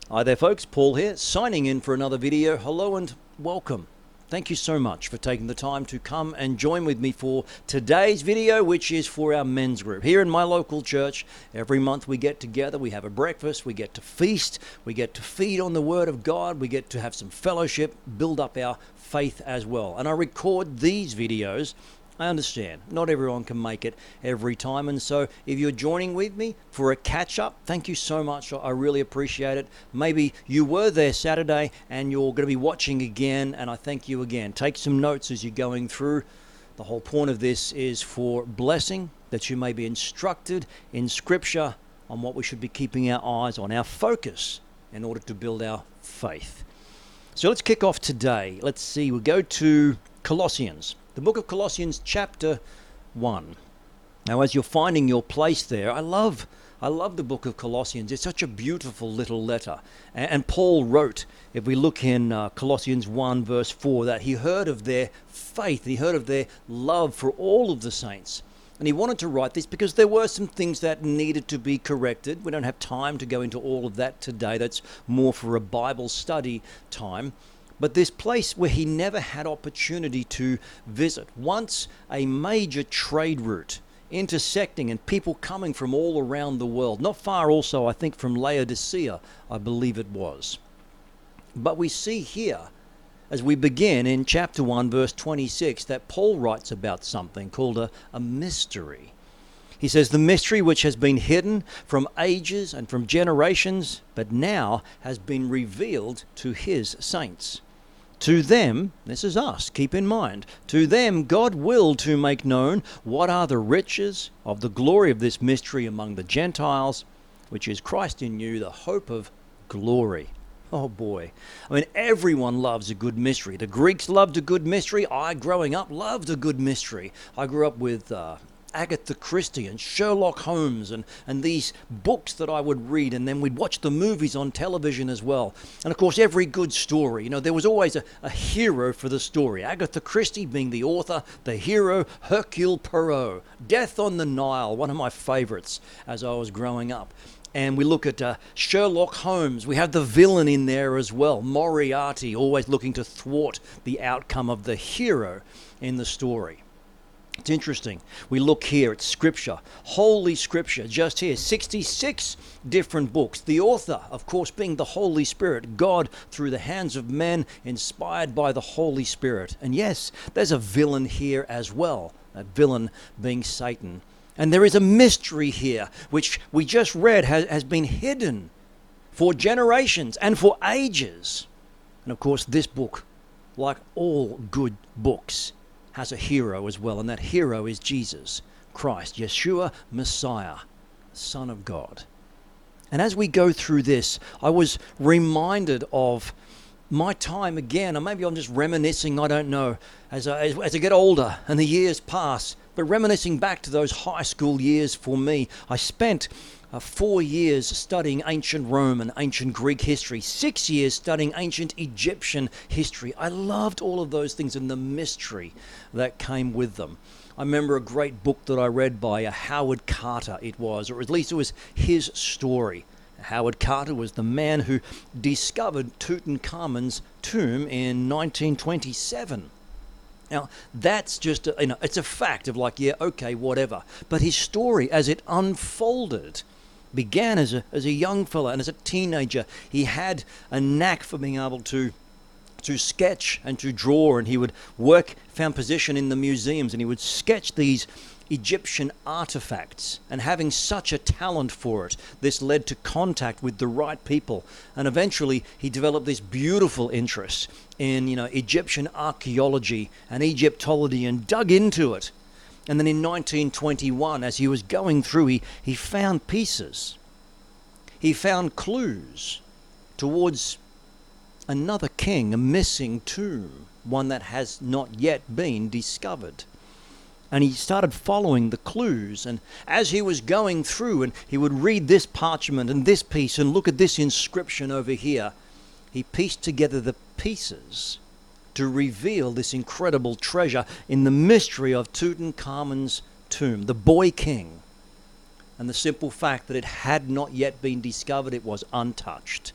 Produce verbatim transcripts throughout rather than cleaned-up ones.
Hi there folks, Paul here, signing in for another video. Hello and welcome. Thank you so much for taking the time to come and join with me for today's video, which is for our men's group. Here in my local church, every month we get together, we have a breakfast, we get to feast, we get to feed on the Word of God, we get to have some fellowship, build up our faith as well. And I record these videos. I understand, not everyone can make it every time, and so if you're joining with me for a catch-up, thank you so much. I really appreciate it. Maybe you were there Saturday and you're going to be watching again, and I thank you again. Take some notes as you're going through. The whole point of this is for blessing, that you may be instructed in Scripture on what we should be keeping our eyes on, our focus, in order to build our faith. So let's kick off today. Let's see, we'll go to Colossians. The book of Colossians chapter one. Now as you're finding your place there, I love I love the book of Colossians. It's such a beautiful little letter. And, and Paul wrote, if we look in uh, Colossians one verse four, that he heard of their faith, he heard of their love for all of the saints. And he wanted to write this because there were some things that needed to be corrected. We don't have time to go into all of that today. That's more for a Bible study time. But this place where he never had opportunity to visit, once a major trade route, intersecting and people coming from all around the world, not far also, I think, from Laodicea, I believe it was. But we see here, as we begin in chapter one, verse twenty-six, that Paul writes about something called a, a mystery. He says, the mystery which has been hidden from ages and from generations, but now has been revealed to his saints. To them, this is us, keep in mind, to them God willed to make known what are the riches of the glory of this mystery among the Gentiles, which is Christ in you, the hope of glory. Oh boy. I mean, everyone loves a good mystery. The Greeks loved a good mystery. I, growing up, loved a good mystery. I grew up with uh, Agatha Christie and Sherlock Holmes and, and these books that I would read, and then we'd watch the movies on television as well. And of course, every good story, you know, there was always a, a hero for the story. Agatha Christie being the author, the hero, Hercule Poirot, Death on the Nile, one of my favorites as I was growing up. And we look at uh, Sherlock Holmes. We have the villain in there as well, Moriarty, always looking to thwart the outcome of the hero in the story. It's interesting. We look here at Scripture, Holy Scripture, just here, sixty-six different books. The author, of course, being the Holy Spirit, God through the hands of men, inspired by the Holy Spirit. And yes, there's a villain here as well, that villain being Satan. And there is a mystery here, which we just read has, has been hidden for generations and for ages. And of course, this book, like all good books, has a hero as well, and that hero is Jesus Christ, Yeshua, Messiah, Son of God. And as we go through this, I was reminded of my time again, or maybe I'm just reminiscing, I don't know, as I, as, as I get older and the years pass, but reminiscing back to those high school years for me. I spent Uh, four years studying ancient Rome and ancient Greek history, six years studying ancient Egyptian history. I loved all of those things and the mystery that came with them. I remember a great book that I read by uh, Howard Carter, it was, or at least it was his story. Howard Carter was the man who discovered Tutankhamun's tomb in nineteen twenty-seven. Now, that's just, a, you know, it's a fact of like, yeah, okay, whatever. But his story, as it unfolded, began as a as a young fella and as a teenager. He had a knack for being able to to sketch and to draw, and he would work, found position in the museums, and he would sketch these Egyptian artifacts. And having such a talent for it, this led to contact with the right people, and eventually he developed this beautiful interest in, you know, Egyptian archaeology and Egyptology, and dug into it. And then in nineteen twenty-one, as he was going through, he, he found pieces. He found clues towards another king, a missing tomb, one that has not yet been discovered. And he started following the clues. And as he was going through, and he would read this parchment and this piece and look at this inscription over here, he pieced together the pieces to reveal this incredible treasure in the mystery of Tutankhamun's tomb, the boy king. And the simple fact that it had not yet been discovered, it was untouched.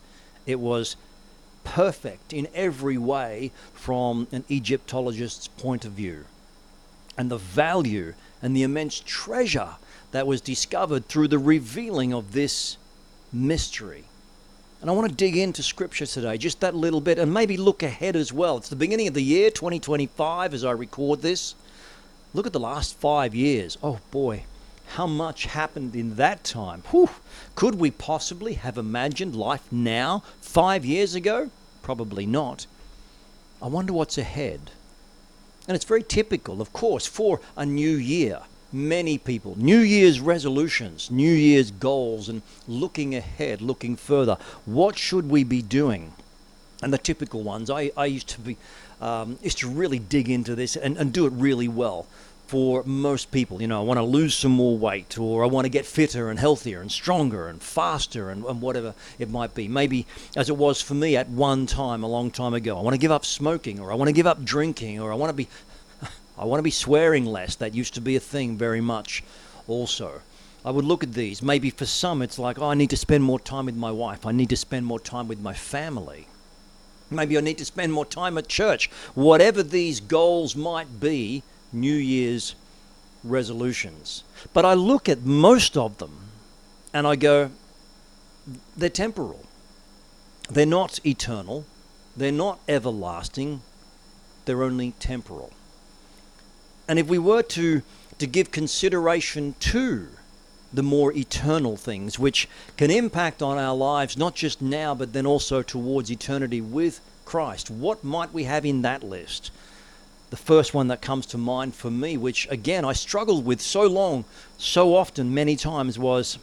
It was perfect in every way from an Egyptologist's point of view. And the value and the immense treasure that was discovered through the revealing of this mystery. And I want to dig into Scripture today, just that little bit, and maybe look ahead as well. It's the beginning of the year, twenty twenty-five, as I record this. Look at the last five years. Oh boy, how much happened in that time. Whew. Could we possibly have imagined life now, five years ago? Probably not. I wonder what's ahead. And it's very typical, of course, for a new year. Many people, New Year's resolutions, New Year's goals, and looking ahead, looking further. What should we be doing? And the typical ones, I, I used to be, um, used to really dig into this and, and do it really well for most people. You know, I want to lose some more weight, or I want to get fitter and healthier and stronger and faster, and, and whatever it might be. Maybe as it was for me at one time, a long time ago. I want to give up smoking, or I want to give up drinking, or I want to be I want to be swearing less. That used to be a thing very much also. I would look at these. Maybe for some it's like, oh, I need to spend more time with my wife. I need to spend more time with my family. Maybe I need to spend more time at church. Whatever these goals might be, New Year's resolutions. But I look at most of them and I go, they're temporal. They're not eternal. They're not everlasting. They're only temporal. And if we were to, to give consideration to the more eternal things, which can impact on our lives, not just now, but then also towards eternity with Christ, what might we have in that list? The first one that comes to mind for me, which again I struggled with so long, so often, many times, was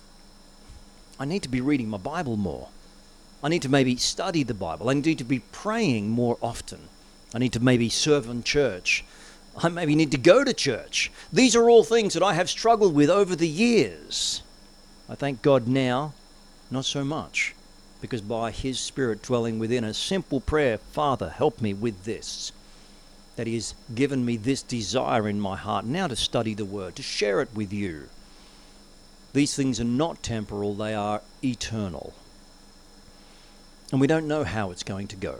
I need to be reading my Bible more. I need to maybe study the Bible. I need to be praying more often. I need to maybe serve in church. I maybe need to go to church. These are all things that I have struggled with over the years. I thank God now, not so much, because by His Spirit dwelling within a simple prayer, Father, help me with this, that He has given me this desire in my heart now to study the Word, to share it with you. These things are not temporal, they are eternal. And we don't know how it's going to go.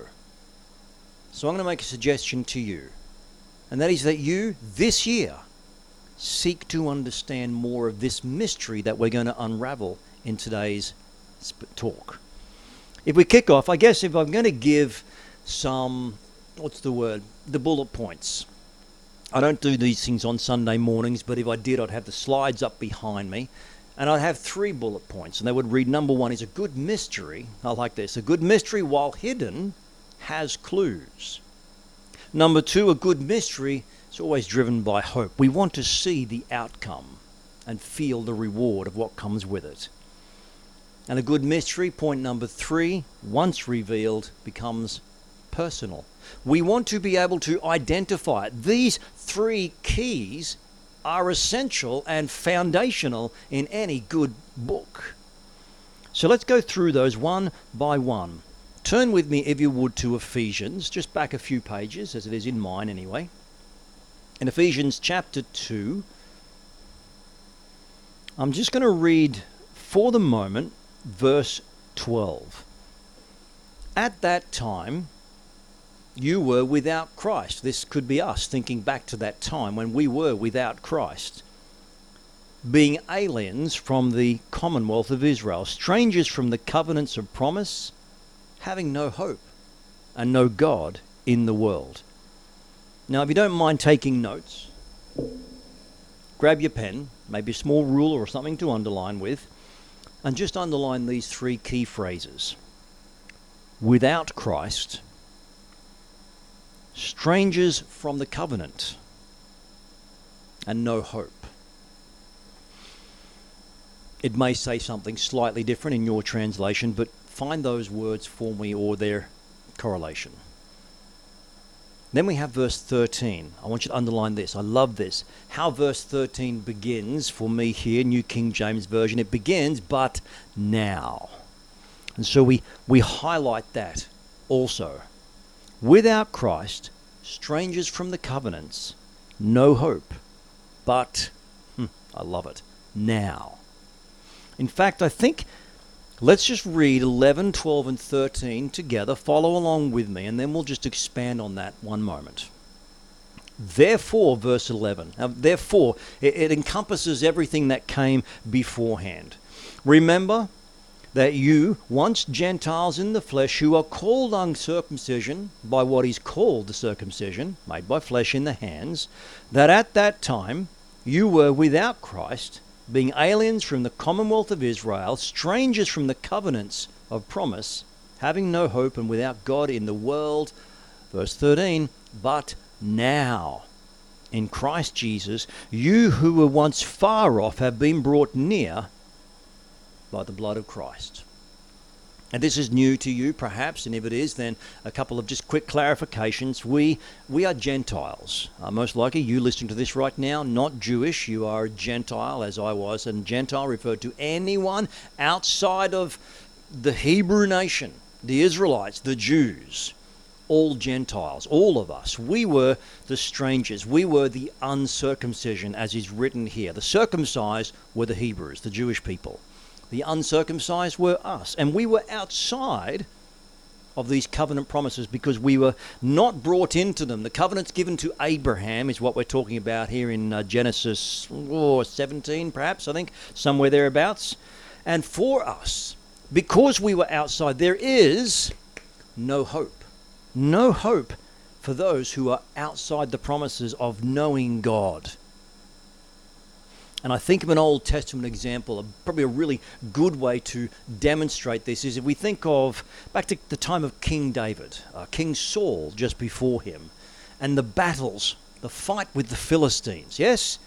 So I'm going to make a suggestion to you. And that is that you, this year, seek to understand more of this mystery that we're going to unravel in today's sp- talk. If we kick off, I guess if I'm going to give some, what's the word, the bullet points. I don't do these things on Sunday mornings, but if I did, I'd have the slides up behind me. And I'd have three bullet points. And they would read, number one is a good mystery. I like this. A good mystery, while hidden, has clues. Number two, a good mystery is always driven by hope. We want to see the outcome and feel the reward of what comes with it. And a good mystery, point number three, once revealed, becomes personal. We want to be able to identify it. These three keys are essential and foundational in any good book. So let's go through those one by one. Turn with me, if you would, to Ephesians, just back a few pages, as it is in mine anyway. In Ephesians chapter two, I'm just going to read, for the moment, verse twelve. At that time, you were without Christ. This could be us, thinking back to that time when we were without Christ. Being aliens from the commonwealth of Israel, strangers from the covenants of promise, having no hope and no God in the world. Now, if you don't mind taking notes, grab your pen, maybe a small ruler or something to underline with, and just underline these three key phrases. Without Christ, strangers from the covenant, and no hope. It may say something slightly different in your translation, but find those words for me or their correlation. Then we have verse thirteen. I want you to underline this. I love this. How verse thirteen begins for me here, New King James Version. It begins, but now. And so we, we highlight that also. Without Christ, strangers from the covenants, no hope, but, hmm, I love it, now. In fact, I think Let's just read eleven, twelve, and thirteen together. Follow along with me, and then we'll just expand on that one moment. Therefore, verse eleven. Now, therefore, it, it encompasses everything that came beforehand. Remember that you, once Gentiles in the flesh, who are called uncircumcision by what is called the circumcision, made by flesh in the hands, that at that time you were without Christ, being aliens from the commonwealth of Israel, strangers from the covenants of promise, having no hope and without God in the world. Verse thirteen, but now, in Christ Jesus, you who were once far off have been brought near by the blood of Christ. And this is new to you, perhaps, and if it is, then a couple of just quick clarifications. We we are Gentiles. Uh, most likely, you listening to this right now, not Jewish. You are a Gentile, as I was, and Gentile referred to anyone outside of the Hebrew nation, the Israelites, the Jews, all Gentiles, all of us. We were the strangers. We were the uncircumcision, as is written here. The circumcised were the Hebrews, the Jewish people. The uncircumcised were us. And we were outside of these covenant promises because we were not brought into them. The covenants given to Abraham is what we're talking about here in uh, Genesis oh, seventeen, perhaps, I think, somewhere thereabouts. And for us, because we were outside, there is no hope. No hope for those who are outside the promises of knowing God. And I think of an Old Testament example, probably a really good way to demonstrate this is if we think of back to the time of King David, uh, King Saul just before him, and the battles, the fight with the Philistines, yes?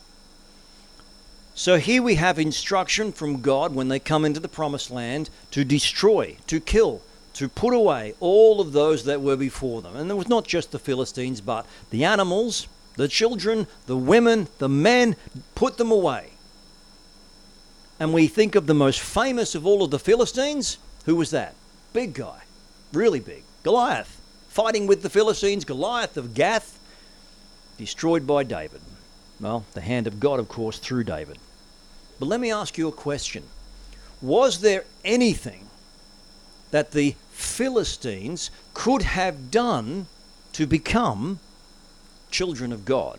So here we have instruction from God when they come into the promised land to destroy, to kill, to put away all of those that were before them. And it was not just the Philistines, but the animals, the children, the women, the men, put them away. And we think of the most famous of all of the Philistines. Who was that? Big guy. Really big. Goliath. Fighting with the Philistines. Goliath of Gath. Destroyed by David. Well, the hand of God, of course, through David. But let me ask you a question. Was there anything that the Philistines could have done to become children of God?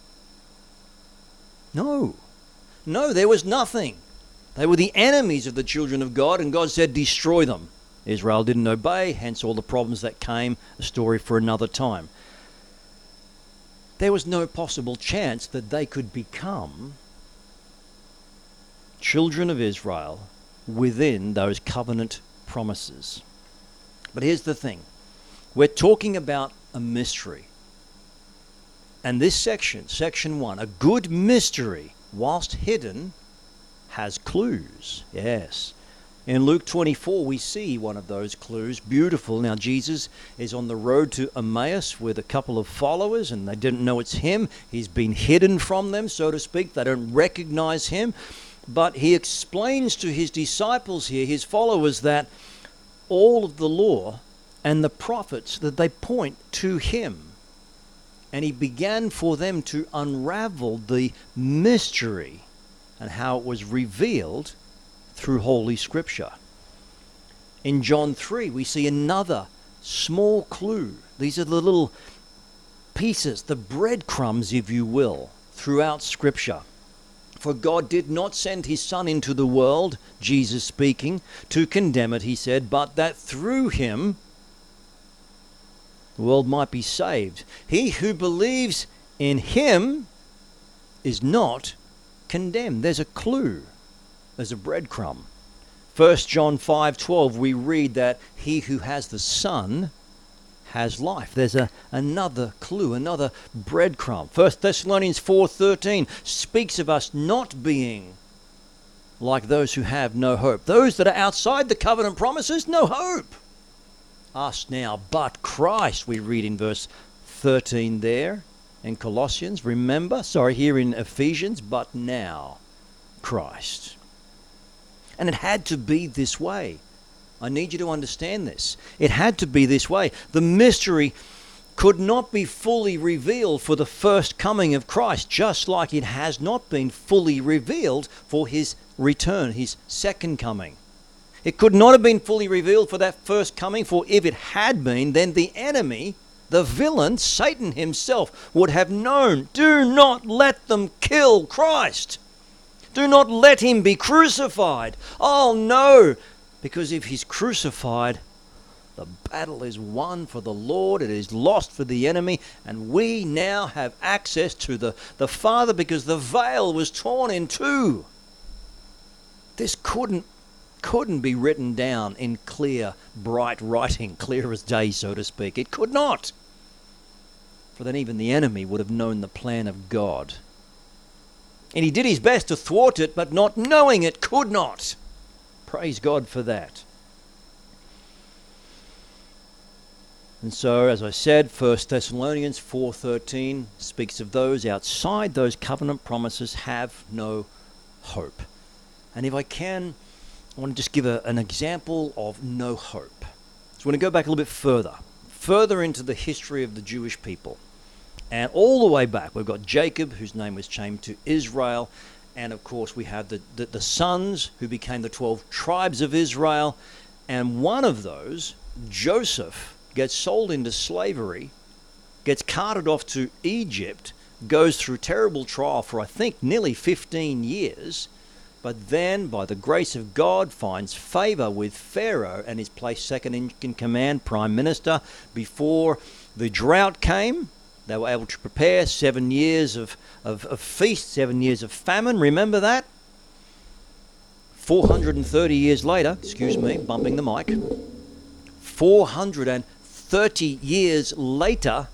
No. No, there was nothing. They were the enemies of the children of God, and God said, destroy them. Israel didn't obey, hence all the problems that came, a story for another time. There was no possible chance that they could become children of Israel within those covenant promises. But here's the thing. We're talking about a mystery. And this section, section one, a good mystery, whilst hidden, has clues. Yes. In Luke twenty-four, we see one of those clues. Beautiful. Now, Jesus is on the road to Emmaus with a couple of followers, and they didn't know it's him. He's been hidden from them, so to speak. They don't recognize him. But he explains to his disciples here, his followers, that all of the law and the prophets, that they point to him. And he began for them to unravel the mystery and how it was revealed through Holy Scripture. In John three, we see another small clue. These are the little pieces, the breadcrumbs, if you will, throughout Scripture. For God did not send his Son into the world, Jesus speaking, to condemn it, he said, but that through him the world might be saved. He who believes in him is not condemned. There's a clue. There's a breadcrumb. First John five twelve, we read that he who has the Son has life. There's a, another clue, another breadcrumb. First Thessalonians four thirteen speaks of us not being like those who have no hope. Those that are outside the covenant promises, no hope. Us now, but Christ, we read in verse thirteen there in Colossians. Remember, sorry, here in Ephesians, but now Christ. And it had to be this way. I need you to understand this. It had to be this way. The mystery could not be fully revealed for the first coming of Christ, just like it has not been fully revealed for his return, his second coming. It could not have been fully revealed for that first coming, for if it had been, then the enemy, the villain, Satan himself, would have known, do not let them kill Christ. Do not let him be crucified. Oh no, because if he's crucified, the battle is won for the Lord, it is lost for the enemy, and we now have access to the, the Father because the veil was torn in two. This couldn't couldn't be written down in clear, bright writing, clear as day, so to speak. It could not. For then even the enemy would have known the plan of God. And he did his best to thwart it, but not knowing it, could not. Praise God for that. And so, as I said, First Thessalonians four thirteen speaks of those outside those covenant promises have no hope. And if I can, I want to just give a, an example of no hope. So I want to go back a little bit further, further into the history of the Jewish people. And all the way back, we've got Jacob, whose name was changed to Israel. And of course, we have the, the, the sons who became the twelve tribes of Israel. And one of those, Joseph, gets sold into slavery, gets carted off to Egypt, goes through terrible trial for, I think, nearly fifteen years. But then, by the grace of God, finds favor with Pharaoh and is placed second in command, prime minister. Before the drought came, they were able to prepare seven years of, of, of feast, seven years of famine. Remember that? four hundred thirty years later, excuse me, bumping the mic. four hundred thirty years later,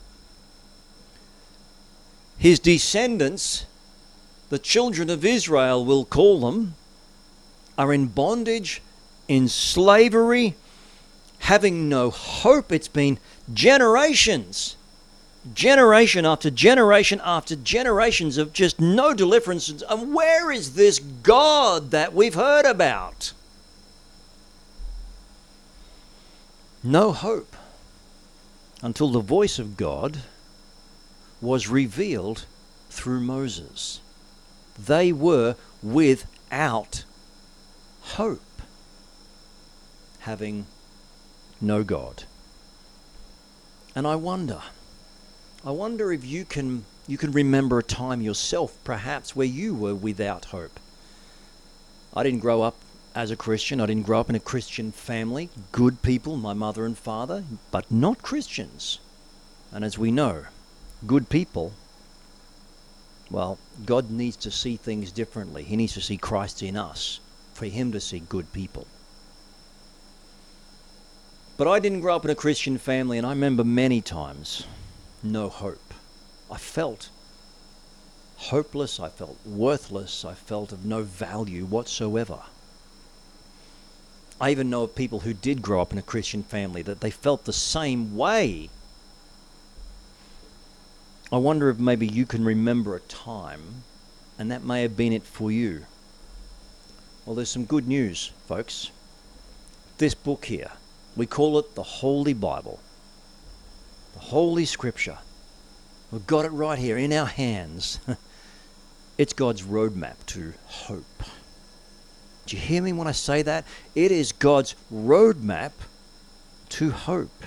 his descendants, the children of Israel, we'll call them, are in bondage, in slavery, having no hope. It's been generations, generation after generation after generations of just no deliverance. And where is this God that we've heard about? No hope until the voice of God was revealed through Moses. They were without hope, having no God. And I wonder, I wonder if you can you can remember a time yourself, perhaps, where you were without hope. I didn't grow up as a Christian. I didn't grow up in a Christian family. Good people, my mother and father, but not Christians. And as we know, good people, well, God needs to see things differently. He needs to see Christ in us for him to see good people. But I didn't grow up in a Christian family, and I remember many times no hope. I felt hopeless. I felt worthless. I felt of no value whatsoever. I even know of people who did grow up in a Christian family that they felt the same way. I wonder if maybe you can remember a time, and that may have been it for you. Well, there's some good news, folks. This book here, we call it the Holy Bible, the Holy Scripture. We've got it right here in our hands. It's God's roadmap to hope. Do you hear me when I say that? It is God's roadmap to hope.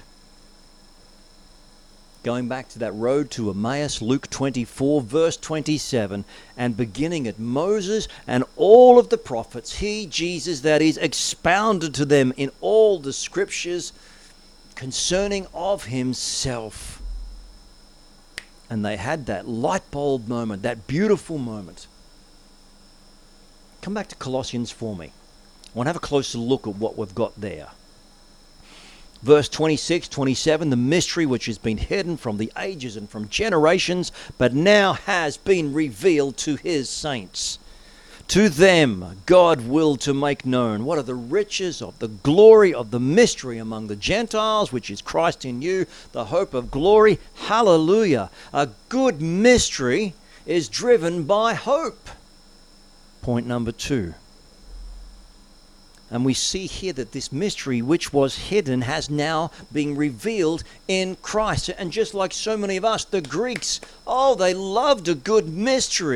Going back to that road to Emmaus, Luke twenty-four, verse twenty-seven, and beginning at Moses and all of the prophets, he, Jesus, that is, expounded to them in all the scriptures concerning of himself. And they had that light bulb moment, that beautiful moment. Come back to Colossians for me. I want to have a closer look at what we've got there. Verse twenty-six, twenty-seven, the mystery which has been hidden from the ages and from generations, but now has been revealed to his saints. To them God willed to make known what are the riches of the glory of the mystery among the Gentiles, which is Christ in you, the hope of glory. Hallelujah. A good mystery is driven by hope. Point number two. And we see here that this mystery which was hidden has now been revealed in Christ. And just like so many of us, the Greeks, oh, they loved a good mystery.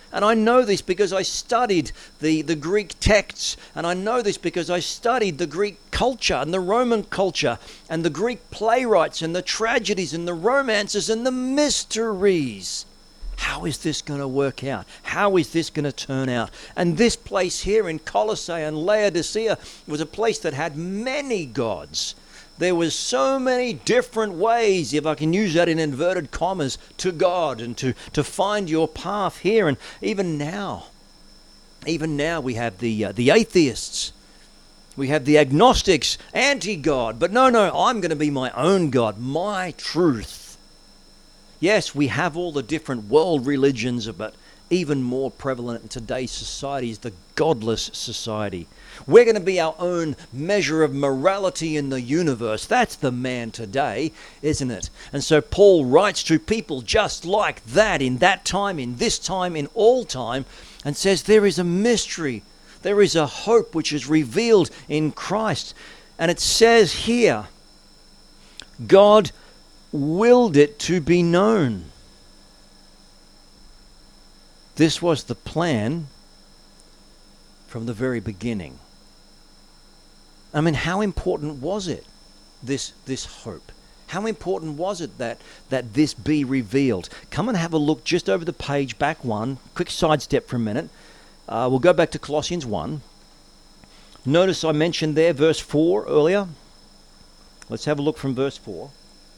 And I know this because I studied the, the Greek texts, and I know this because I studied the Greek culture and the Roman culture and the Greek playwrights and the tragedies and the romances and the mysteries. How is this going to work out? How is this going to turn out? And this place here in Colossae and Laodicea was a place that had many gods. There was so many different ways, if I can use that in inverted commas, to God and to, to find your path here. And even now, even now we have the uh, the atheists. We have the agnostics, anti-God. But no, no, I'm going to be my own God, my truth. Yes, we have all the different world religions, but even more prevalent in today's society is the godless society. We're going to be our own measure of morality in the universe. That's the man today, isn't it? And so Paul writes to people just like that, in that time, in this time, in all time, and says there is a mystery. There is a hope which is revealed in Christ. And it says here, God willed it to be known. This was the plan from the very beginning. I mean, how important was it, this this hope? How important was it that, that this be revealed? Come and have a look just over the page, back one. Quick sidestep for a minute. Uh, we'll go back to Colossians one. Notice I mentioned there verse four earlier. Let's have a look from verse four.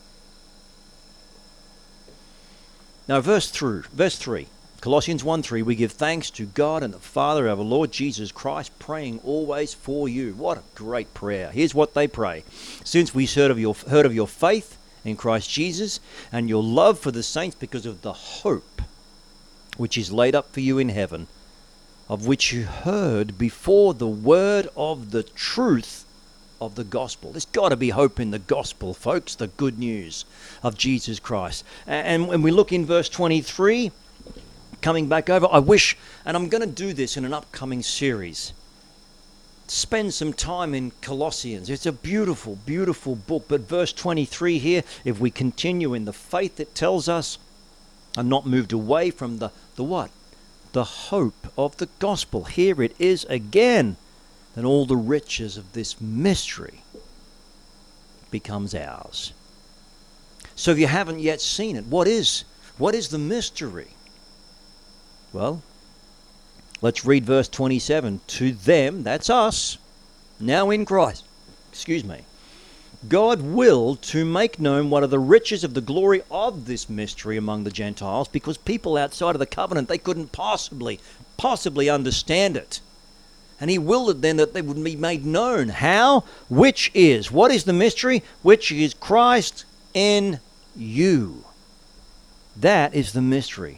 Now, verse through, verse three. Colossians one three, we give thanks to God and the Father of our Lord Jesus Christ, praying always for you. What a great prayer. Here's what they pray. Since we heard of your, heard of your faith in Christ Jesus and your love for the saints because of the hope which is laid up for you in heaven, of which you heard before the word of the truth of the gospel. There's got to be hope in the gospel, folks, the good news of Jesus Christ. And when we look in verse twenty-three, coming back over, I wish, and I'm going to do this in an upcoming series, spend some time in Colossians. It's a beautiful, beautiful book. But verse twenty-three here, if we continue in the faith, it tells us, I'm not moved away from the, the what? The hope of the gospel. Here it is again, that all the riches of this mystery becomes ours. So if you haven't yet seen it, what is, what is the mystery? Well, let's read verse twenty-seven. To them, that's us, now in Christ, excuse me, God willed to make known what are the riches of the glory of this mystery among the Gentiles, because people outside of the covenant, they couldn't possibly, possibly understand it. And he willed it then that they would be made known. How? Which is, what is the mystery? Which is Christ in you. That is the mystery.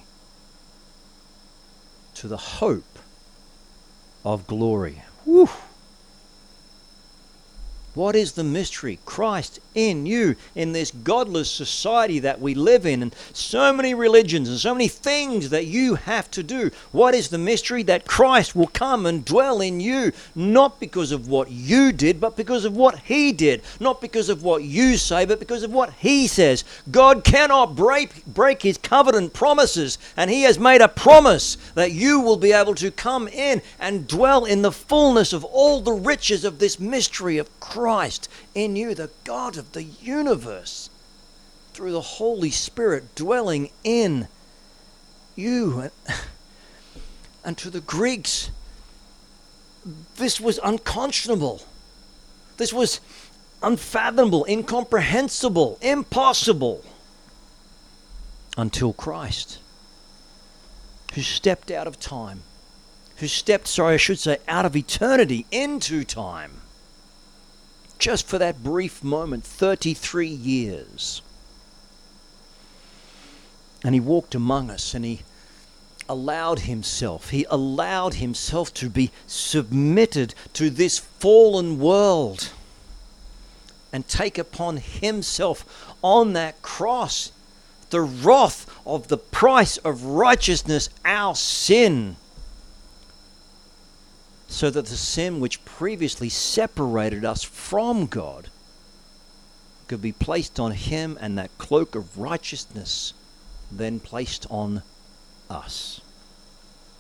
To the hope of glory. Woo. What is the mystery? Christ in you, in this godless society that we live in, and so many religions and so many things that you have to do. What is the mystery? That Christ will come and dwell in you, not because of what you did, but because of what he did. Not because of what you say, but because of what he says. God cannot break, break his covenant promises, and he has made a promise that you will be able to come in and dwell in the fullness of all the riches of this mystery of Christ. Christ in you, the God of the universe, through the Holy Spirit dwelling in you. And to the Greeks, this was unconscionable. This was unfathomable, incomprehensible, impossible, until Christ, who stepped out of time, who stepped, sorry, I should say, out of eternity into time. Just for that brief moment, thirty-three years. And he walked among us, and he allowed himself, he allowed himself to be submitted to this fallen world and take upon himself on that cross the wrath of the price of righteousness, our sin, so that the sin which previously separated us from God could be placed on him, and that cloak of righteousness then placed on us.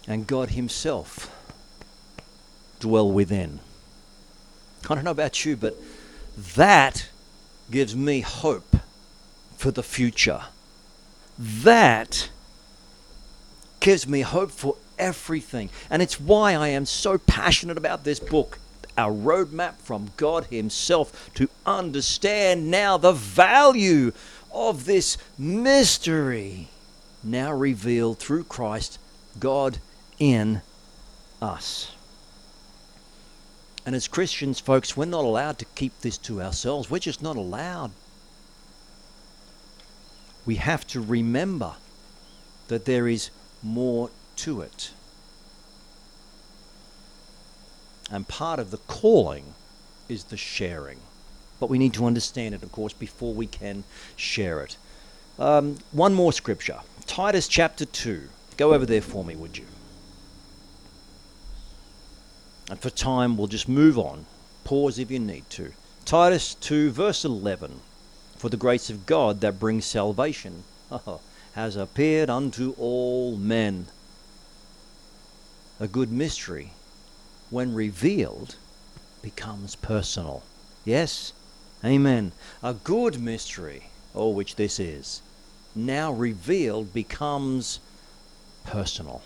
and God himself dwell within. I don't know about you, but that gives me hope for the future. That gives me hope for everything. And it's why I am so passionate about this book, our roadmap from God himself, to understand now the value of this mystery now revealed through Christ, God in us. And as Christians, folks, we're not allowed to keep this to ourselves. We're just not allowed. We have to remember that there is more to it. And part of the calling is the sharing. But we need to understand it, of course, before we can share it. Um, one more scripture. Titus chapter two. Go over there for me, would you? And for time, we'll just move on. Pause if you need to. Titus two, verse eleven. For the grace of God that brings salvation has appeared unto all men. A good mystery, when revealed, becomes personal. Yes? Amen. A good mystery, oh, which this is, now revealed becomes personal.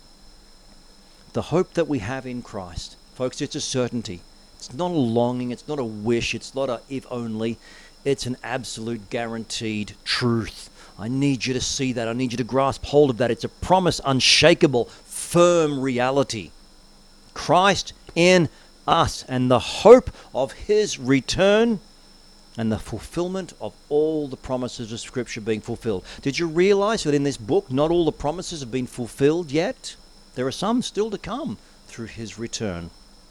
The hope that we have in Christ, folks, it's a certainty. It's not a longing, it's not a wish, it's not a if only. It's an absolute guaranteed truth. I need you to see that. I need you to grasp hold of that. It's a promise, unshakable, firm reality. Christ in us and the hope of his return and the fulfillment of all the promises of Scripture being fulfilled. Did you realize that in this book, not all the promises have been fulfilled yet? There are some still to come through his return.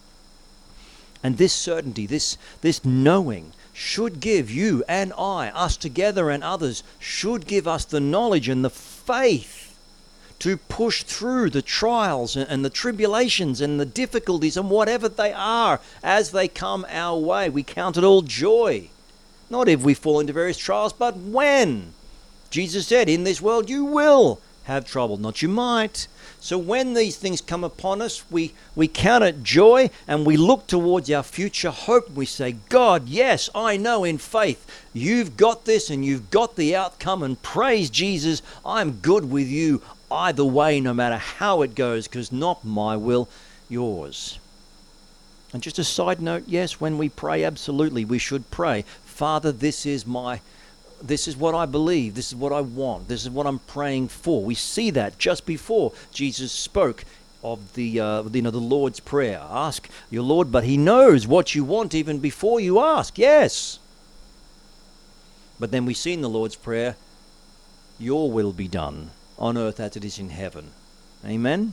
And this certainty, this, this knowing, should give you and I, us together and others, should give us the knowledge and the faith to push through the trials and, and the tribulations and the difficulties and whatever they are as they come our way. We count it all joy. Not if we fall into various trials, but when. Jesus said, in this world you will have trouble, not you might. So when these things come upon us, we, we count it joy and we look towards our future hope. We say, God, yes, I know in faith you've got this and you've got the outcome, and praise Jesus, I'm good with you either way, no matter how it goes, because not my will, yours. And just a side note, yes, when we pray, absolutely, we should pray, Father, this is my This is what I believe. This is what I want. This is what I'm praying for. We see that just before Jesus spoke of the, uh, you know, the Lord's Prayer. Ask your Lord, but he knows what you want even before you ask. Yes. But then we see in the Lord's Prayer, your will be done on earth as it is in heaven. Amen.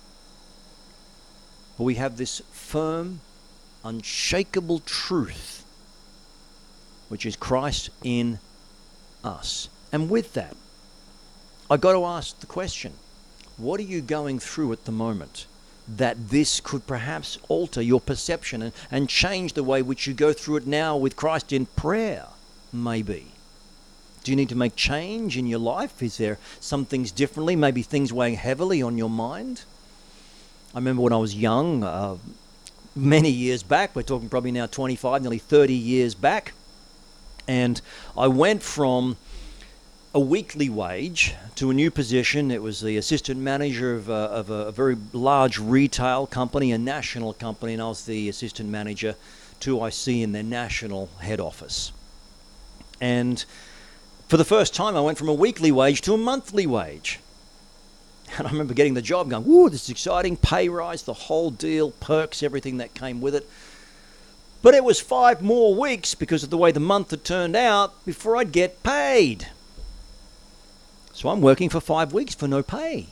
But we have this firm, unshakable truth, which is Christ in us. And with that, I got to ask the question, what are you going through at the moment that this could perhaps alter your perception and, and change the way which you go through it now with Christ in prayer? Maybe. Do you need to make change in your life? Is there some things differently? Maybe things weighing heavily on your mind? I remember when I was young, uh, many years back, we're talking probably now twenty-five, nearly thirty years back, and I went from a weekly wage to a new position. It was the assistant manager of a, of a very large retail company, a national company, and I was the assistant manager to I C in their national head office. And for the first time, I went from a weekly wage to a monthly wage. And I remember getting the job going, whoa, this is exciting, pay rise, the whole deal, perks, everything that came with it. But it was five more weeks, because of the way the month had turned out, before I'd get paid. So I'm working for five weeks for no pay.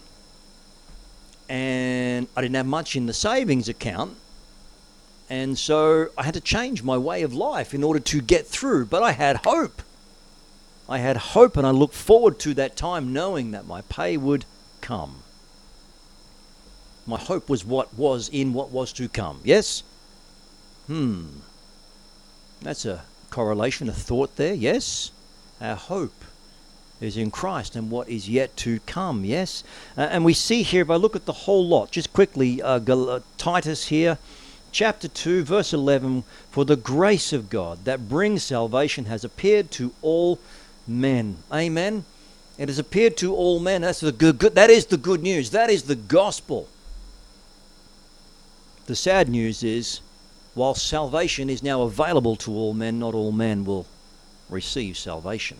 And I didn't have much in the savings account. And so I had to change my way of life in order to get through. But I had hope. I had hope, and I looked forward to that time knowing that my pay would come. My hope was what was in what was to come. Yes? Hmm. That's a correlation, a thought there. Yes? Our hope is in Christ and what is yet to come, yes? Uh, and we see here, if I look at the whole lot, just quickly, uh, Gal- uh, Titus here, chapter two, verse eleven, for the grace of God that brings salvation has appeared to all men. Amen? It has appeared to all men. That's the good, good, that is the good news. That is the gospel. The sad news is, while salvation is now available to all men, not all men will receive salvation.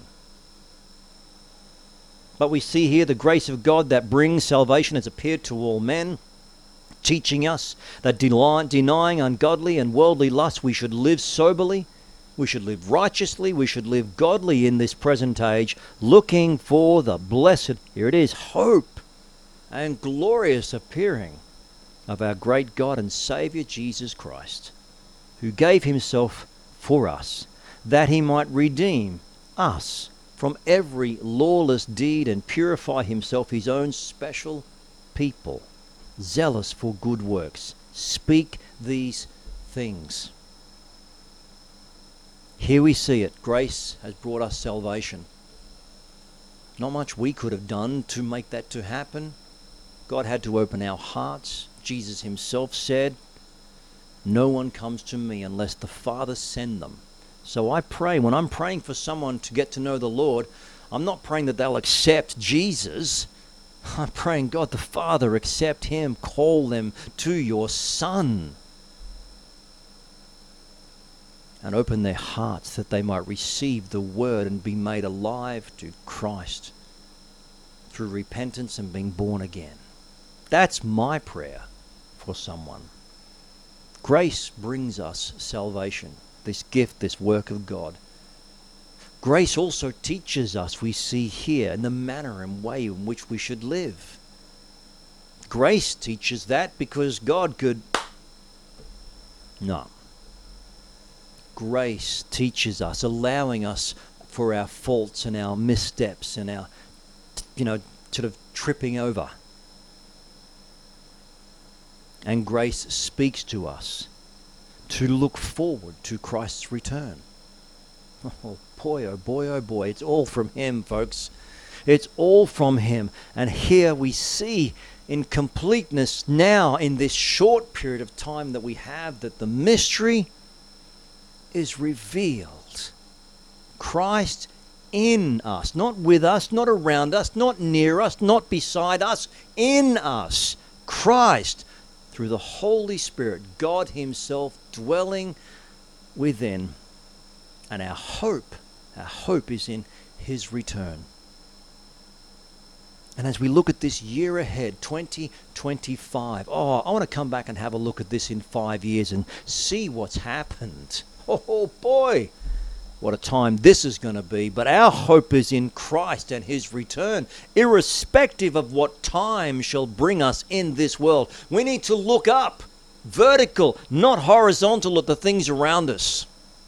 But we see here the grace of God that brings salvation has appeared to all men, teaching us that deny, denying ungodly and worldly lusts, we should live soberly, we should live righteously, we should live godly in this present age, looking for the blessed, here it is, hope and glorious appearing of our great God and Saviour Jesus Christ, who gave himself for us, that he might redeem us from every lawless deed and purify himself his own special people, zealous for good works. Speak these things. Here we see it. Grace has brought us salvation. Not much we could have done to make that to happen. God had to open our hearts. Jesus himself said, no one comes to me unless the Father send them. So I pray, when I'm praying for someone to get to know the Lord, I'm not praying that they'll accept Jesus. I'm praying, God the Father, accept him, call them to your Son. And open their hearts that they might receive the word and be made alive to Christ through repentance and being born again. That's my prayer for someone. Grace brings us salvation. This gift, this work of God. Grace also teaches us, we see here, in the manner and way in which we should live. Grace teaches that because God could... No. Grace teaches us, allowing us for our faults and our missteps and our, you know, sort of tripping over. And grace speaks to us to look forward to Christ's return. Oh boy, oh boy, oh boy. It's all from him, folks. It's all from him. And here we see in completeness now in this short period of time that we have that the mystery is revealed. Christ in us, not with us, not around us, not near us, not beside us, in us. Christ, through the Holy Spirit, God himself dwelling within. And our hope, our hope is in his return. And as we look at this year ahead, twenty twenty-five, oh, I want to come back and have a look at this in five years and see what's happened. Oh boy, what a time this is going to be. But our hope is in Christ and his return, irrespective of what time shall bring us in this world. We need to look up, vertical, not horizontal, at the things around us,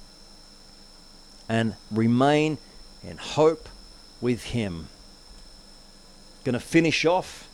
and remain in hope with him. Going to finish off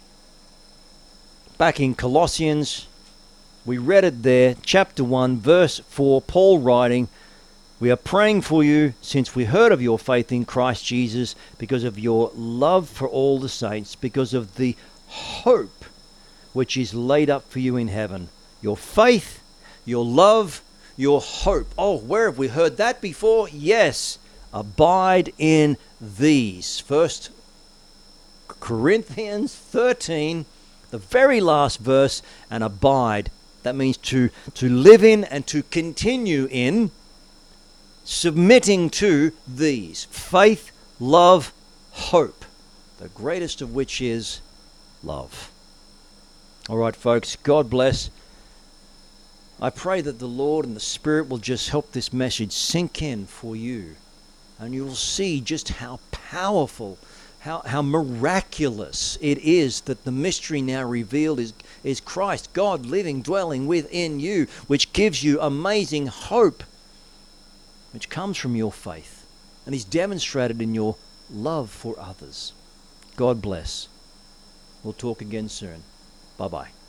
back in Colossians. We read it there, chapter one, verse four, Paul writing, we are praying for you since we heard of your faith in Christ Jesus, because of your love for all the saints, because of the hope which is laid up for you in heaven. Your faith, your love, your hope. Oh, where have we heard that before? Yes. Abide in these. First Corinthians thirteen, the very last verse, and abide. That means to, to live in and to continue in, submitting to these. Faith, love, hope. The greatest of which is love. All right, folks, God bless. I pray that the Lord and the Spirit will just help this message sink in for you. And you will see just how powerful, how, how miraculous it is that the mystery now revealed is, is Christ, God living, dwelling within you, which gives you amazing hope, which comes from your faith and is demonstrated in your love for others. God bless. We'll talk again soon. Bye-bye.